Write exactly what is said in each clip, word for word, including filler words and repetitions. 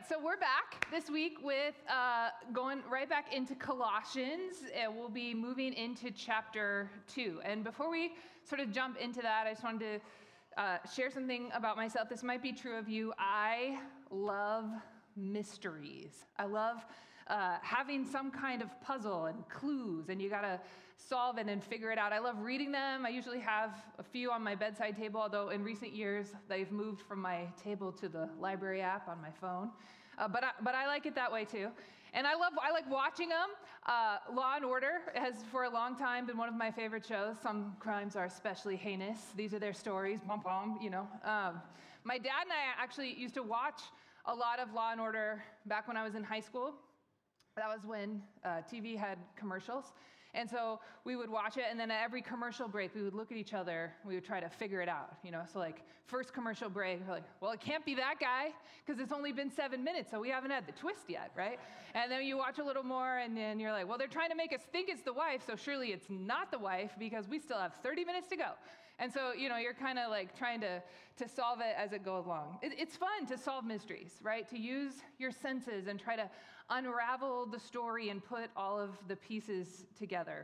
right, so we're back this week with uh, going right back into Colossians. Uh, we'll be moving into chapter two. And before we sort of jump into that, I just wanted to uh, share something about myself. This might be true of you. I love mysteries. I love uh, having some kind of puzzle and clues, and you got to solve it and figure it out. I love reading them. I usually have a few on my bedside table, although in recent years they've moved from my table to the library app on my phone. Uh, but I, but I like it that way too. And I love I like watching them. Uh, Law and Order has for a long time been one of my favorite shows. Some crimes are especially heinous. These are their stories. Pom pom, you know. Um, my dad and I actually used to watch a lot of Law and Order back when I was in high school. That was when uh, T V had commercials. And so we would watch it, and then at every commercial break, we would look at each other, we would try to figure it out, you know? So like, first commercial break, we're like, well, it can't be that guy, because it's only been seven minutes, so we haven't had the twist yet, right? And then you watch a little more, and then you're like, well, they're trying to make us think it's the wife, so surely it's not the wife, because we still have thirty minutes to go. And so, you know, you're kind of like trying to, to solve it as it goes along. It, it's fun to solve mysteries, right? To use your senses and try to unravel the story and put all of the pieces together.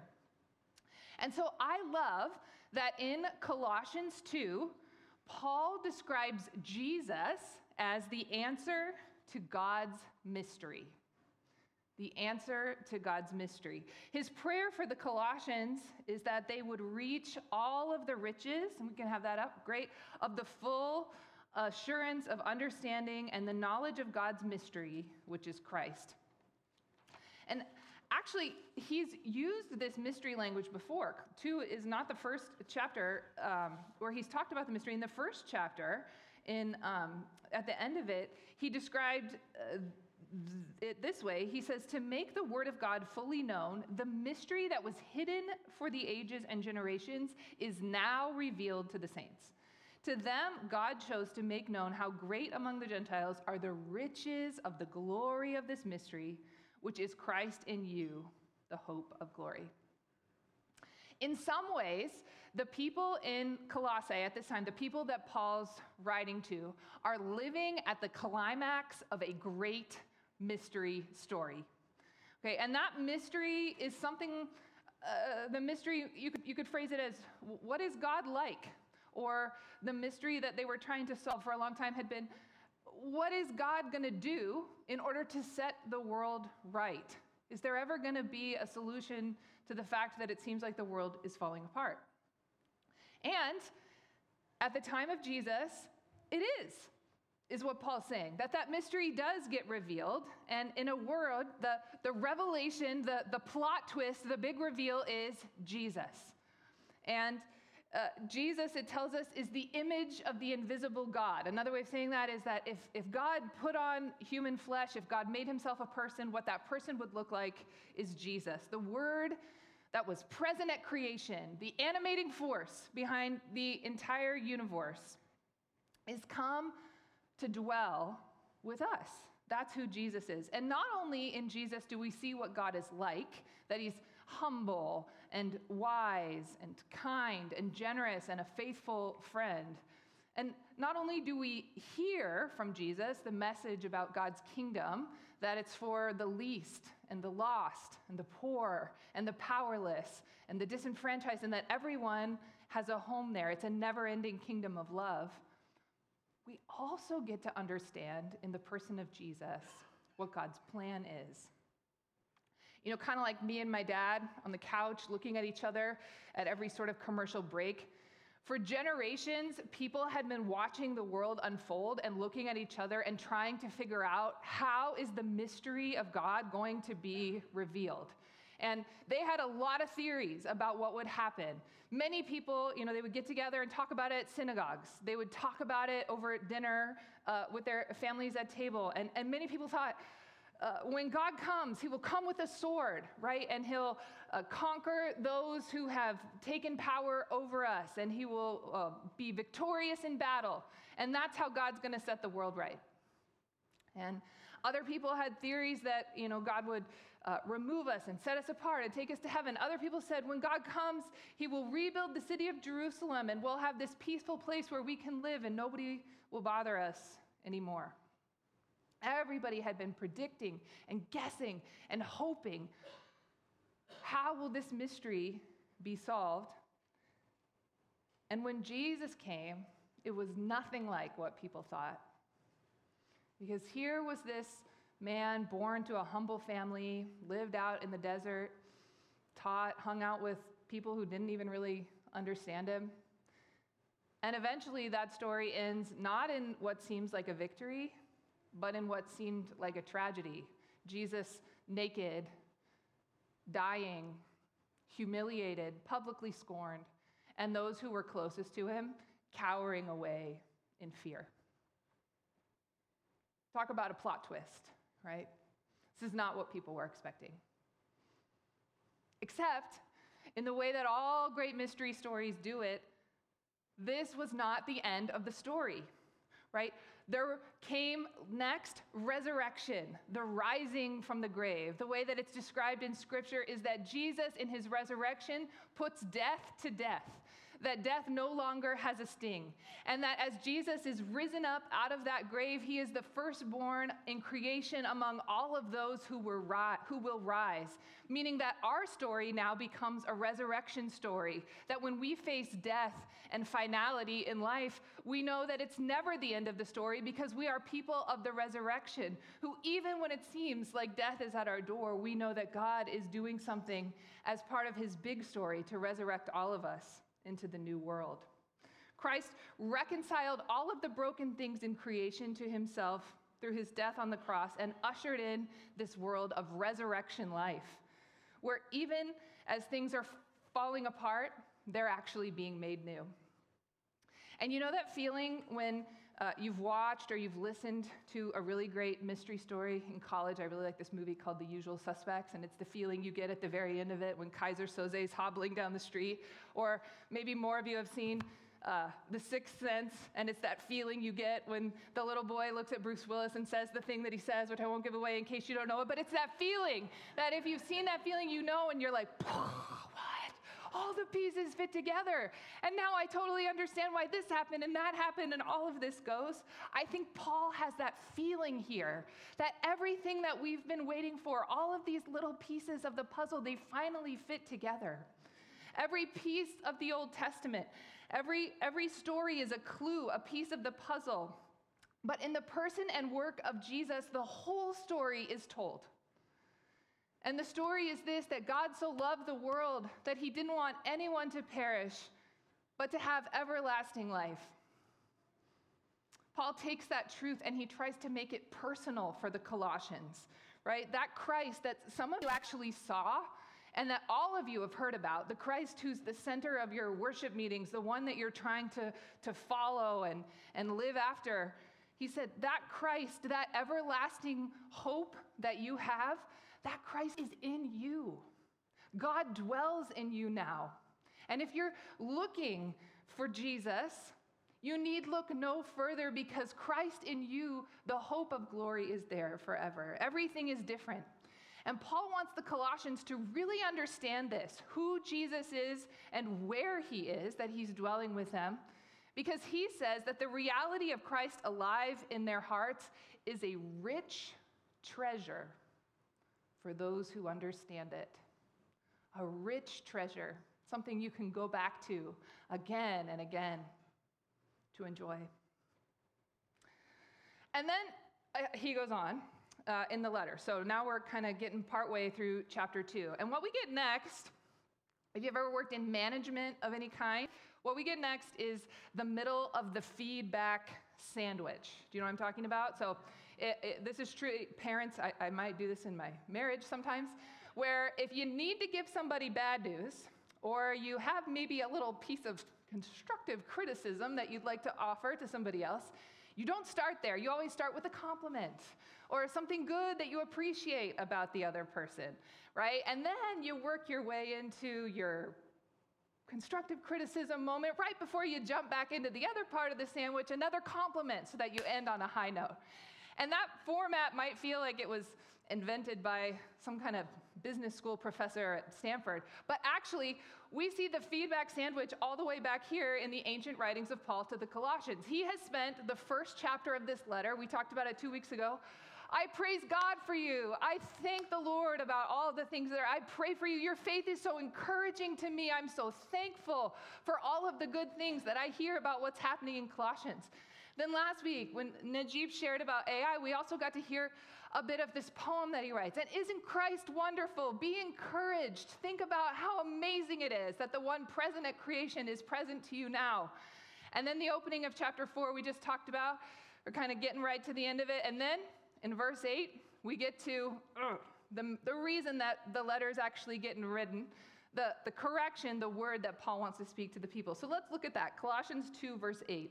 And so I love that in Colossians two, Paul describes Jesus as the answer to God's mystery. The answer to God's mystery. His prayer for the Colossians is that they would reach all of the riches, and we can have that up, great, of the full assurance of understanding and the knowledge of God's mystery, which is Christ. And actually, he's used this mystery language before. Two is not the first chapter um, where he's talked about the mystery. In the first chapter, in um, at the end of it, he described uh, it this way. He says, to make the word of God fully known, the mystery that was hidden for the ages and generations is now revealed to the saints. To them, God chose to make known how great among the Gentiles are the riches of the glory of this mystery, which is Christ in you, the hope of glory. In some ways, the people in Colossae at this time, the people that Paul's writing to, are living at the climax of a great mystery story. Okay, and that mystery is something, uh, the mystery, you could, you could phrase it as, what is God like? Or the mystery that they were trying to solve for a long time had been, what is God going to do in order to set the world right? Is there ever going to be a solution to the fact that it seems like the world is falling apart? And at the time of Jesus, it is, is what Paul's saying, that that mystery does get revealed. And in a word, the, the revelation, the, the plot twist, the big reveal is Jesus. And Uh, Jesus, it tells us, is the image of the invisible God. Another way of saying that is that if, if God put on human flesh, if God made himself a person, what that person would look like is Jesus. The Word that was present at creation, the animating force behind the entire universe, is come to dwell with us. That's who Jesus is. And not only in Jesus do we see what God is like, that he's humble and wise and kind and generous and a faithful friend. And not only do we hear from Jesus the message about God's kingdom, that it's for the least and the lost and the poor and the powerless and the disenfranchised, and that everyone has a home there. It's a never-ending kingdom of love. We also get to understand in the person of Jesus what God's plan is. You know, kind of like me and my dad on the couch looking at each other at every sort of commercial break. For generations, people had been watching the world unfold and looking at each other and trying to figure out, how is the mystery of God going to be revealed? And they had a lot of theories about what would happen. Many people, you know, they would get together and talk about it at synagogues. They would talk about it over at dinner uh, with their families at table. And, and many people thought, Uh, when God comes, he will come with a sword, right? And he'll uh, conquer those who have taken power over us, and he will uh, be victorious in battle. And that's how God's going to set the world right. And other people had theories that, you know, God would uh, remove us and set us apart and take us to heaven. Other people said when God comes, he will rebuild the city of Jerusalem, and we'll have this peaceful place where we can live and nobody will bother us anymore. everybody had been predicting and guessing and hoping. How will this mystery be solved? And when Jesus came, it was nothing like what people thought. Because here was this man born to a humble family, lived out in the desert, taught, hung out with people who didn't even really understand him. And eventually that story ends not in what seems like a victory, but in what seemed like a tragedy. Jesus naked, dying, humiliated, publicly scorned, and those who were closest to him cowering away in fear. Talk about a plot twist, right? This is not what people were expecting. Except, in the way that all great mystery stories do it, this was not the end of the story, right? There came next resurrection, the rising from the grave. The way that it's described in Scripture is that Jesus, in his resurrection, puts death to death, that death no longer has a sting, and that as Jesus is risen up out of that grave, he is the firstborn in creation among all of those who, were ri- who will rise, meaning that our story now becomes a resurrection story, that when we face death and finality in life, we know that it's never the end of the story because we are people of the resurrection, who even when it seems like death is at our door, we know that God is doing something as part of his big story to resurrect all of us into the new world. Christ reconciled all of the broken things in creation to himself through his death on the cross and ushered in this world of resurrection life, where even as things are falling apart, they're actually being made new. And you know that feeling when uh, you've watched or you've listened to a really great mystery story in college? I really like this movie called The Usual Suspects, and it's the feeling you get at the very end of it when Kaiser Soze is hobbling down the street. Or maybe more of you have seen uh, The Sixth Sense, and it's that feeling you get when the little boy looks at Bruce Willis and says the thing that he says, which I won't give away in case you don't know it, but it's that feeling that if you've seen that feeling, you know, and you're like, what? All the pieces fit together. And now I totally understand why this happened and that happened and all of this goes. I think Paul has that feeling here that everything that we've been waiting for, all of these little pieces of the puzzle, they finally fit together. Every piece of the Old Testament, every, every story is a clue, a piece of the puzzle. But in the person and work of Jesus, the whole story is told. And the story is this, that God so loved the world that he didn't want anyone to perish, but to have everlasting life. Paul takes that truth and he tries to make it personal for the Colossians, right? That Christ that some of you actually saw and that all of you have heard about, the Christ who's the center of your worship meetings, the one that you're trying to, to follow and, and live after. He said, that Christ, that everlasting hope that you have, that Christ is in you. God dwells in you now. And if you're looking for Jesus, you need look no further because Christ in you, the hope of glory is there forever. Everything is different. And Paul wants the Colossians to really understand this, who Jesus is and where he is, that he's dwelling with them, because he says that the reality of Christ alive in their hearts is a rich treasure for those who understand it. A rich treasure, something you can go back to again and again to enjoy. And then uh, he goes on uh, in the letter. So now we're kind of getting partway through chapter two. And what we get next, if you've ever worked in management of any kind, what we get next is the middle of the feedback sandwich. Do you know what I'm talking about? So It, it, this is true, parents, I, I might do this in my marriage sometimes, where if you need to give somebody bad news, or you have maybe a little piece of constructive criticism that you'd like to offer to somebody else, you don't start there. You always start with a compliment, or something good that you appreciate about the other person, right? And then you work your way into your constructive criticism moment right before you jump back into the other part of the sandwich, another compliment so that you end on a high note. And that format might feel like it was invented by some kind of business school professor at Stanford, but actually, we see the feedback sandwich all the way back here in the ancient writings of Paul to the Colossians. He has spent the first chapter of this letter, we talked about it two weeks ago, I praise God for you. I thank the Lord about all the things that are, I pray for you. Your faith is so encouraging to me. I'm so thankful for all of the good things that I hear about what's happening in Colossians. Then last week, when Najib shared about A I, we also got to hear a bit of this poem that he writes. And isn't Christ wonderful? Be encouraged. Think about how amazing it is that the one present at creation is present to you now. And then the opening of chapter four we just talked about, we're kind of getting right to the end of it. And then in verse eight, we get to uh, the, the reason that the letter is actually getting written, the, the correction, the word that Paul wants to speak to the people. So let's look at that. Colossians two, verse eight.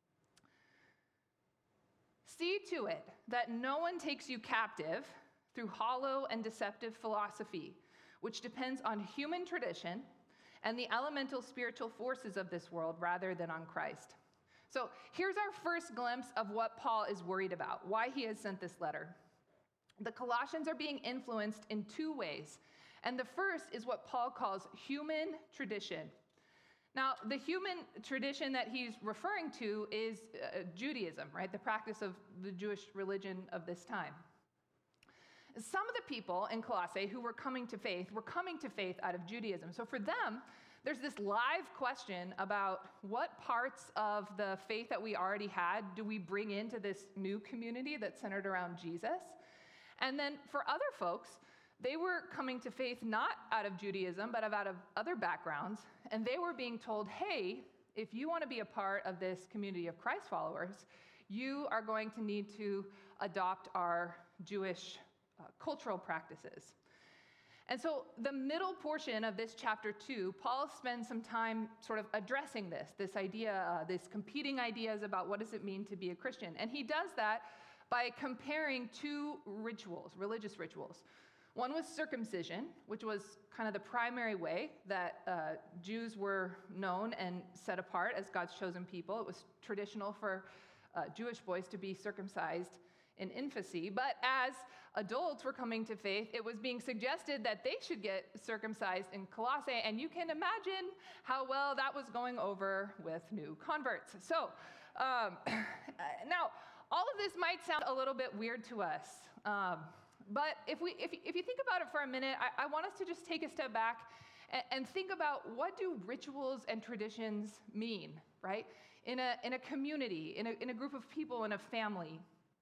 See to it that no one takes you captive through hollow and deceptive philosophy, which depends on human tradition and the elemental spiritual forces of this world rather than on Christ. So here's our first glimpse of what Paul is worried about, why he has sent this letter. The Colossians are being influenced in two ways, and the first is what Paul calls human tradition. Now, the human tradition that he's referring to is uh, Judaism, right? The practice of the Jewish religion of this time. Some of the people in Colossae who were coming to faith were coming to faith out of Judaism. So for them, there's this live question about what parts of the faith that we already had do we bring into this new community that's centered around Jesus? And then for other folks, they were coming to faith not out of Judaism, but out of other backgrounds, and they were being told, hey, if you want to be a part of this community of Christ followers, you are going to need to adopt our Jewish uh, cultural practices. And so the middle portion of this chapter two, Paul spends some time sort of addressing this, this idea, uh, this competing ideas about what does it mean to be a Christian. And he does that by comparing two rituals, religious rituals. One was circumcision, which was kind of the primary way that uh, Jews were known and set apart as God's chosen people. It was traditional for uh, Jewish boys to be circumcised in infancy. But as adults were coming to faith, it was being suggested that they should get circumcised in Colossae. And you can imagine how well that was going over with new converts. So um, now, all of this might sound a little bit weird to us. Um, But if we, if, if you think about it for a minute, I, I want us to just take a step back and, and think about what do rituals and traditions mean, right? In a, in a community, in a, in a group of people, in a family.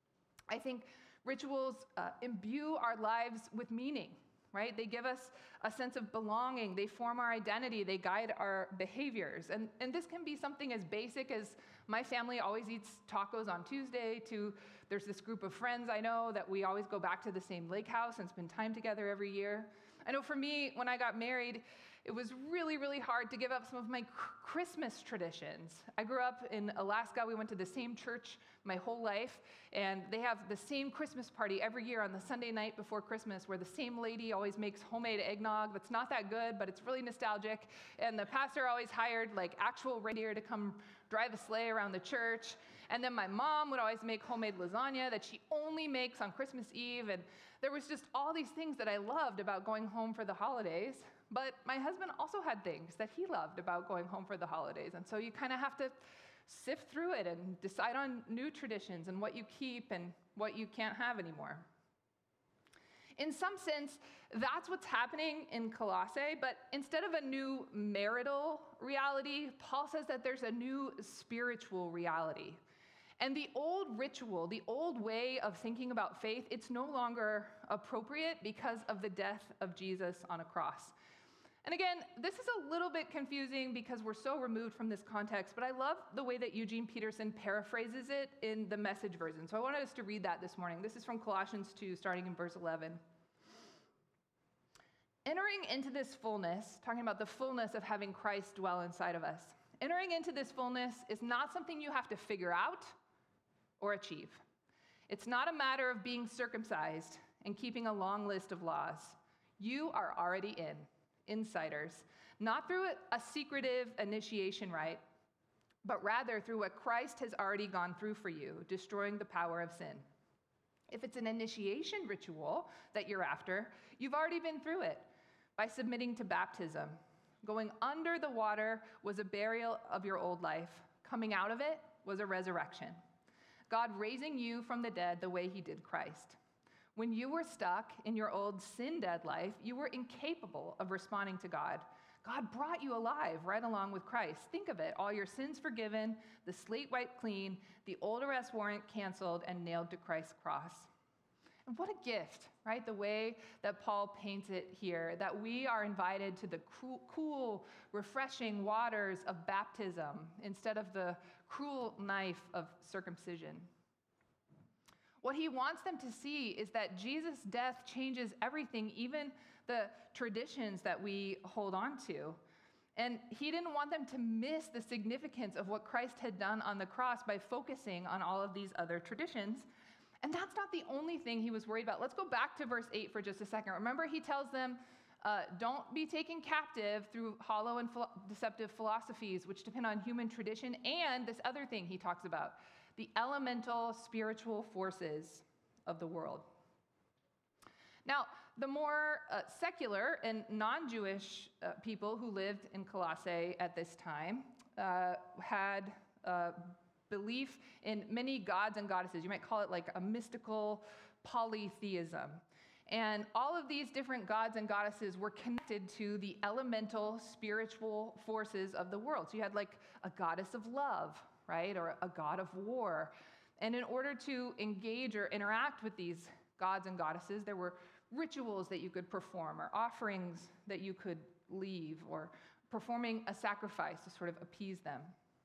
I think rituals uh, imbue our lives with meaning, right? They give us a sense of belonging. They form our identity. They guide our behaviors. And, and this can be something as basic as my family always eats tacos on Tuesday, to there's this group of friends I know that we always go back to the same lake house and spend time together every year. I know for me, when I got married, it was really, really hard to give up some of my Christmas traditions. I grew up in Alaska. We went to the same church my whole life, and they have the same Christmas party every year on the Sunday night before Christmas, where the same lady always makes homemade eggnog that's not that good, but it's really nostalgic, and the pastor always hired like actual reindeer to come drive a sleigh around the church. And then my mom would always make homemade lasagna that she only makes on Christmas Eve, and there was just all these things that I loved about going home for the holidays. But my husband also had things that he loved about going home for the holidays. And so you kind of have to sift through it and decide on new traditions and what you keep and what you can't have anymore. In some sense, that's what's happening in Colossae, but instead of a new marital reality, Paul says that there's a new spiritual reality. And the old ritual, the old way of thinking about faith, it's no longer appropriate because of the death of Jesus on a cross. And again, this is a little bit confusing because we're so removed from this context, but I love the way that Eugene Peterson paraphrases it in the Message version. So I wanted us to read that this morning. This is from Colossians two, starting in verse eleven. Entering into this fullness, talking about the fullness of having Christ dwell inside of us, entering into this fullness is not something you have to figure out or achieve. It's not a matter of being circumcised and keeping a long list of laws. You are already in. Insiders, not through a secretive initiation rite, but rather through what Christ has already gone through for you, destroying the power of sin. If it's an initiation ritual that you're after, you've already been through it by submitting to baptism. Going under the water was a burial of your old life. Coming out of it was a resurrection. God raising you from the dead the way he did Christ. When you were stuck in your old sin-dead life, you were incapable of responding to God. God brought you alive right along with Christ. Think of it, all your sins forgiven, the slate wiped clean, the old arrest warrant canceled and nailed to Christ's cross. And what a gift, right? The way that Paul paints it here, that we are invited to the cool, cool, refreshing waters of baptism instead of the cruel knife of circumcision. What he wants them to see is that Jesus' death changes everything, even the traditions that we hold on to. And he didn't want them to miss the significance of what Christ had done on the cross by focusing on all of these other traditions. And that's not the only thing he was worried about. Let's go back to verse eight for just a second. Remember, he tells them, uh, don't be taken captive through hollow and ph- deceptive philosophies, which depend on human tradition, and this other thing he talks about, the elemental spiritual forces of the world. Now, the more uh, secular and non-Jewish uh, people who lived in Colossae at this time uh, had uh, belief in many gods and goddesses. You might call it like a mystical polytheism. And all of these different gods and goddesses were connected to the elemental spiritual forces of the world. So you had like a goddess of love, right? Or a god of war. And in order to engage or interact with these gods and goddesses, there were rituals that you could perform or offerings that you could leave or performing a sacrifice to sort of appease them.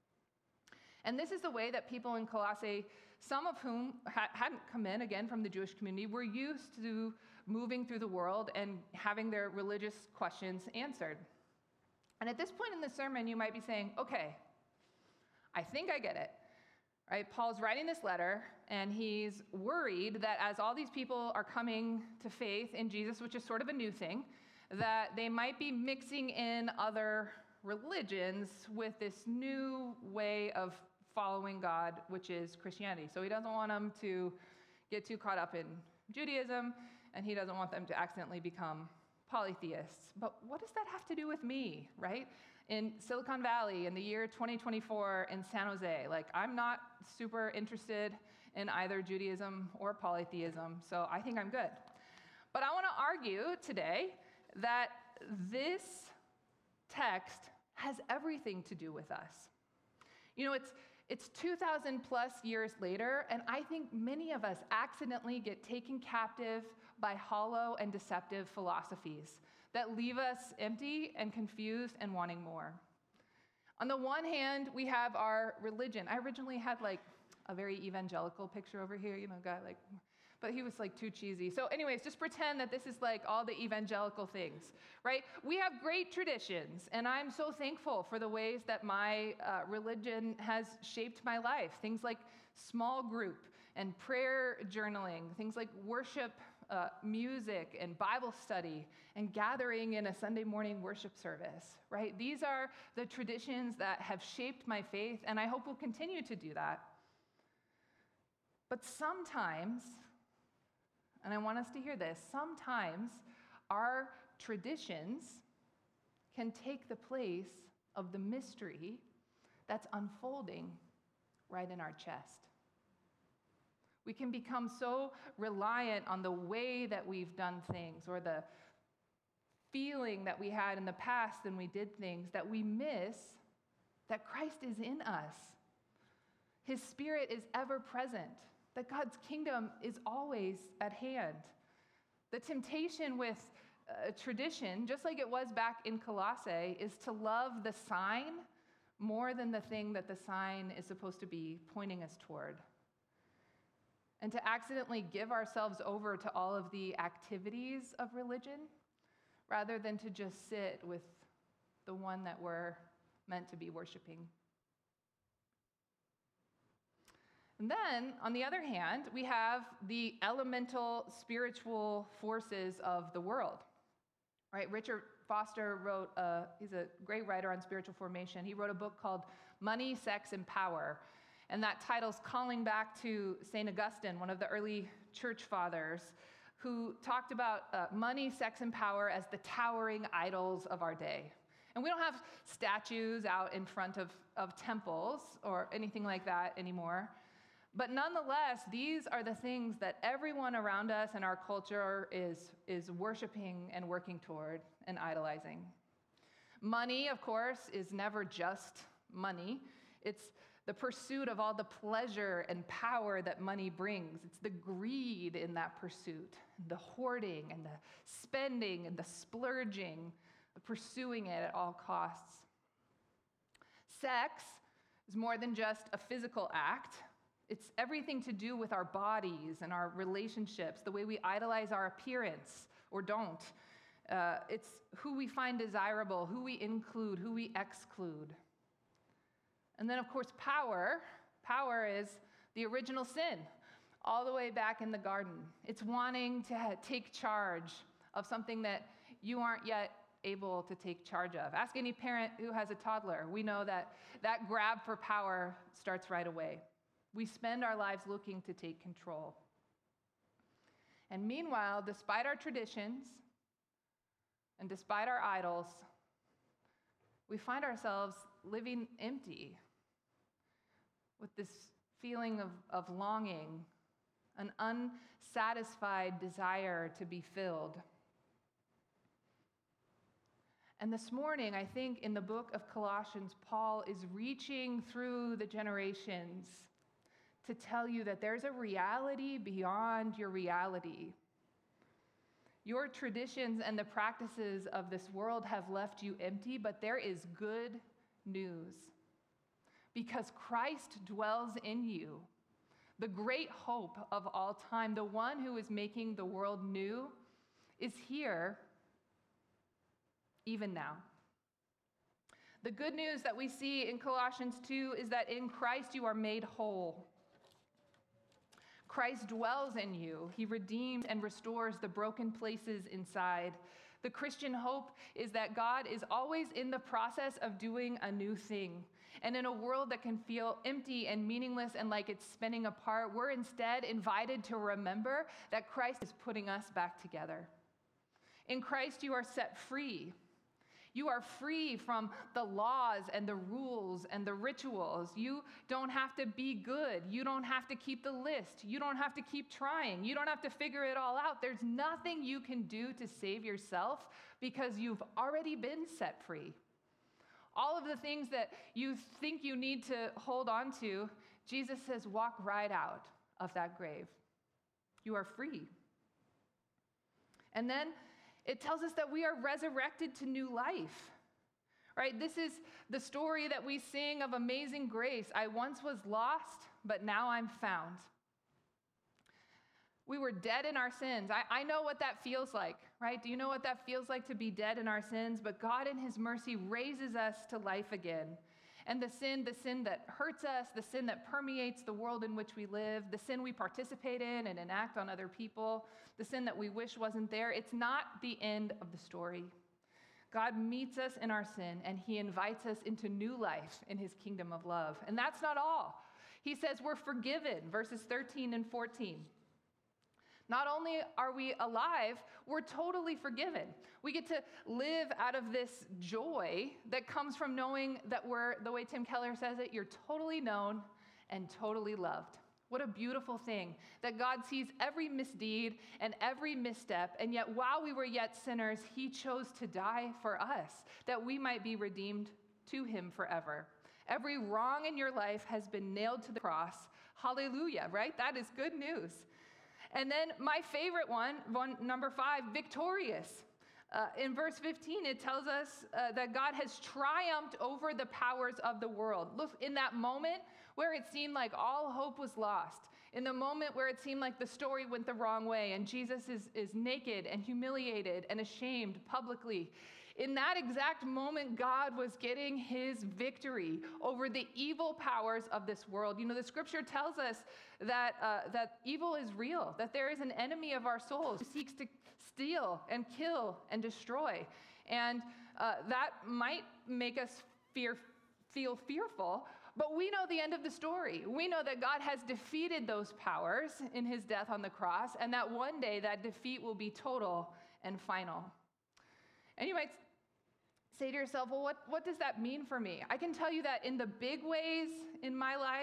And this is the way that people in Colossae, some of whom ha- hadn't come in, again, from the Jewish community, were used to moving through the world and having their religious questions answered. And at this point in the sermon, you might be saying, okay, I think I get it, right? Paul's writing this letter, and he's worried that as all these people are coming to faith in Jesus, which is sort of a new thing, that they might be mixing in other religions with this new way of following God, which is Christianity. So he doesn't want them to get too caught up in Judaism, and he doesn't want them to accidentally become polytheists. But what does that have to do with me, right? In Silicon Valley in the year twenty twenty-four in San Jose, like I'm not super interested in either Judaism or polytheism, so I think I'm good. But I want to argue today that this text has everything to do with us. You know, it's it's two thousand plus years later, and I think many of us accidentally get taken captive by hollow and deceptive philosophies that leave us empty and confused and wanting more. On the one hand, we have our religion. I originally had like a very evangelical picture over here, you know, guy like, but he was like too cheesy. So anyways, just pretend that this is like all the evangelical things, right? We have great traditions, and I'm so thankful for the ways that my uh, religion has shaped my life. Things like small group and prayer journaling, things like worship uh, music and Bible study and gathering in a Sunday morning worship service, right? These are the traditions that have shaped my faith, and I hope will continue to do that. But sometimes, and I want us to hear this, sometimes our traditions can take the place of the mystery that's unfolding right in our chest. We can become so reliant on the way that we've done things or the feeling that we had in the past when we did things that we miss that Christ is in us. His Spirit is ever present, that God's kingdom is always at hand. The temptation with uh, tradition, just like it was back in Colossae, is to love the sign more than the thing that the sign is supposed to be pointing us toward. And to accidentally give ourselves over to all of the activities of religion rather than to just sit with the one that we're meant to be worshiping. And then, on the other hand, we have the elemental spiritual forces of the world. Right? Richard Foster wrote, uh, he's a great writer on spiritual formation. He wrote a book called Money, Sex, and Power. And that title's calling back to Saint Augustine, one of the early church fathers, who talked about uh, money, sex, and power as the towering idols of our day. And we don't have statues out in front of, of temples or anything like that anymore. But nonetheless, these are the things that everyone around us in our culture is, is worshiping and working toward and idolizing. Money, of course, is never just money. It's the pursuit of all the pleasure and power that money brings. It's the greed in that pursuit, the hoarding and the spending and the splurging, the pursuing it at all costs. Sex is more than just a physical act. It's everything to do with our bodies and our relationships, the way we idolize our appearance or don't. Uh, it's who we find desirable, who we include, who we exclude. And then, of course, power. Power is the original sin, all the way back in the garden. It's wanting to ha- take charge of something that you aren't yet able to take charge of. Ask any parent who has a toddler. We know that that grab for power starts right away. We spend our lives looking to take control. And meanwhile, despite our traditions and despite our idols, we find ourselves living empty with this feeling of, of longing, an unsatisfied desire to be filled. And this morning, I think in the book of Colossians, Paul is reaching through the generations to tell you that there's a reality beyond your reality. Your traditions and the practices of this world have left you empty, but there is good news. Because Christ dwells in you, the great hope of all time, the one who is making the world new, is here even now. The good news that we see in Colossians two is that in Christ you are made whole. Christ dwells in you. He redeems and restores the broken places inside. The Christian hope is that God is always in the process of doing a new thing. And in a world that can feel empty and meaningless and like it's spinning apart, we're instead invited to remember that Christ is putting us back together. In Christ, you are set free. You are free from the laws and the rules and the rituals. You don't have to be good. You don't have to keep the list. You don't have to keep trying. You don't have to figure it all out. There's nothing you can do to save yourself because you've already been set free. All of the things that you think you need to hold on to, Jesus says, walk right out of that grave. You are free. And then it tells us that we are resurrected to new life, right? This is the story that we sing of amazing grace. I once was lost, but now I'm found. We were dead in our sins. I, I know what that feels like, right? Do you know what that feels like to be dead in our sins? But God in his mercy raises us to life again. And the sin, the sin that hurts us, the sin that permeates the world in which we live, the sin we participate in and enact on other people, the sin that we wish wasn't there, it's not the end of the story. God meets us in our sin, and he invites us into new life in his kingdom of love. And that's not all. He says we're forgiven, verses thirteen and fourteen. Not only are we alive, we're totally forgiven. We get to live out of this joy that comes from knowing that we're, the way Tim Keller says it, you're totally known and totally loved. What a beautiful thing that God sees every misdeed and every misstep, and yet while we were yet sinners, he chose to die for us, that we might be redeemed to him forever. Every wrong in your life has been nailed to the cross. Hallelujah, right? That is good news. And then my favorite one, one number five, victorious. Uh, in verse fifteen, it tells us uh, that God has triumphed over the powers of the world. Look, in that moment where it seemed like all hope was lost, in the moment where it seemed like the story went the wrong way and Jesus is, is naked and humiliated and ashamed publicly, in that exact moment, God was getting his victory over the evil powers of this world. You know, the scripture tells us that, uh, that evil is real, that there is an enemy of our souls who seeks to steal and kill and destroy. And uh, that might make us fear, feel fearful, but we know the end of the story. We know that God has defeated those powers in his death on the cross, and that one day that defeat will be total and final. And you might say to yourself, well, what, what does that mean for me? I can tell you that in the big ways in my life,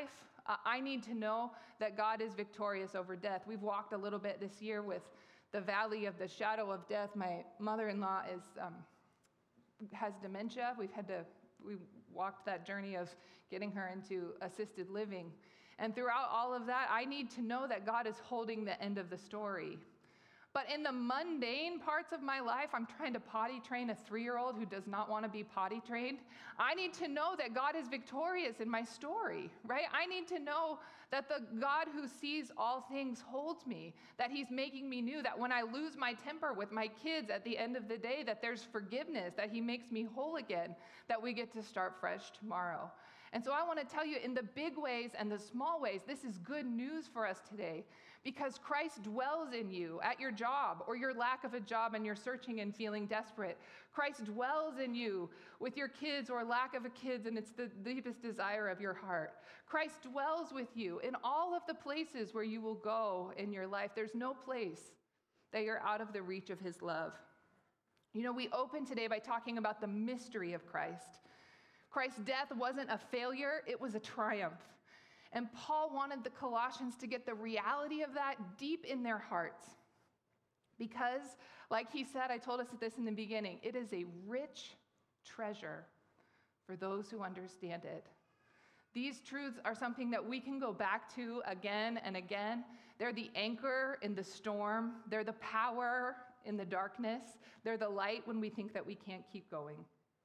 Uh, I need to know that God is victorious over death. We've walked a little bit this year with the valley of the shadow of death. My mother-in-law is um, has dementia. We've had to, we walked that journey of getting her into assisted living. And throughout all of that, I need to know that God is holding the end of the story. But in the mundane parts of my life, I'm trying to potty train a three-year-old who does not want to be potty trained. I need to know that God is victorious in my story, right? I need to know that the God who sees all things holds me, that he's making me new, that when I lose my temper with my kids at the end of the day, that there's forgiveness, that he makes me whole again, that we get to start fresh tomorrow. And so I want to tell you, in the big ways and the small ways, this is good news for us today, because Christ dwells in you at your job or your lack of a job and you're searching and feeling desperate. Christ dwells in you with your kids or lack of a kids, and it's the deepest desire of your heart. Christ dwells with you in all of the places where you will go in your life. There's no place that you're out of the reach of his love. You know, we open today by talking about the mystery of Christ. Christ's death wasn't a failure, it was a triumph. And Paul wanted the Colossians to get the reality of that deep in their hearts. Because, like he said, I told us this in the beginning, it is a rich treasure for those who understand it. These truths are something that we can go back to again and again. They're the anchor in the storm. They're the power in the darkness. They're the light when we think that we can't keep going.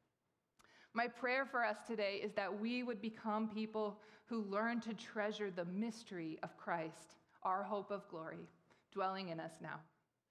My prayer for us today is that we would become people who learn to treasure the mystery of Christ, our hope of glory, dwelling in us now.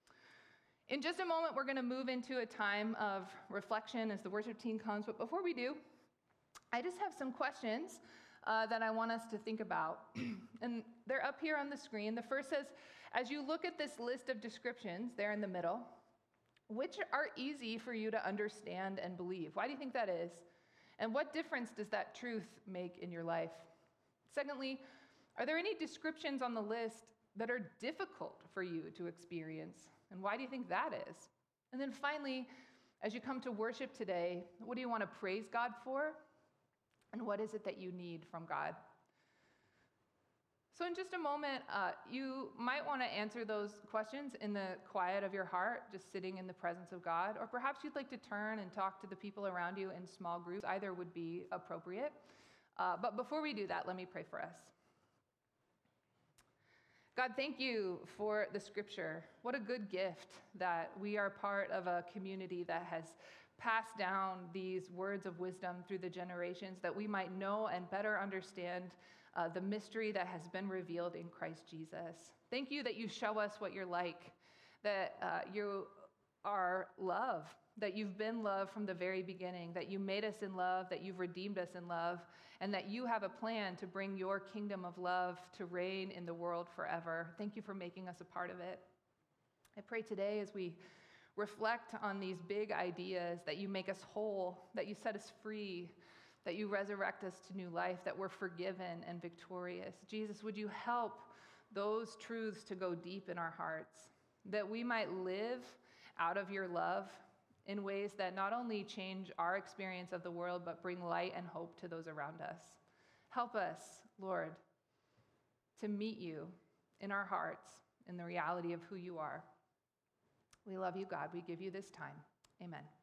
In just a moment, we're going to move into a time of reflection as the worship team comes. But before we do, I just have some questions uh, that I want us to think about. And they're up here on the screen. The first says, as you look at this list of descriptions there in the middle, which are easy for you to understand and believe? Why do you think that is? And what difference does that truth make in your life? Secondly, are there any descriptions on the list that are difficult for you to experience? And why do you think that is? And then finally, as you come to worship today, what do you want to praise God for? And what is it that you need from God? So in just a moment, uh, you might want to answer those questions in the quiet of your heart, just sitting in the presence of God. Or perhaps you'd like to turn and talk to the people around you in small groups. Either would be appropriate. Uh, but before we do that, let me pray for us. God, thank you for the scripture. What a good gift that we are part of a community that has passed down these words of wisdom through the generations, that we might know and better understand Uh, the mystery that has been revealed in Christ Jesus. Thank you that you show us what you're like, that uh, you are love, that you've been love from the very beginning, that you made us in love, that you've redeemed us in love, and that you have a plan to bring your kingdom of love to reign in the world forever. Thank you for making us a part of it. I pray today as we reflect on these big ideas, that you make us whole, that you set us free, that you resurrect us to new life, that we're forgiven and victorious. Jesus, would you help those truths to go deep in our hearts, that we might live out of your love in ways that not only change our experience of the world, but bring light and hope to those around us. Help us, Lord, to meet you in our hearts, in the reality of who you are. We love you, God. We give you this time. Amen.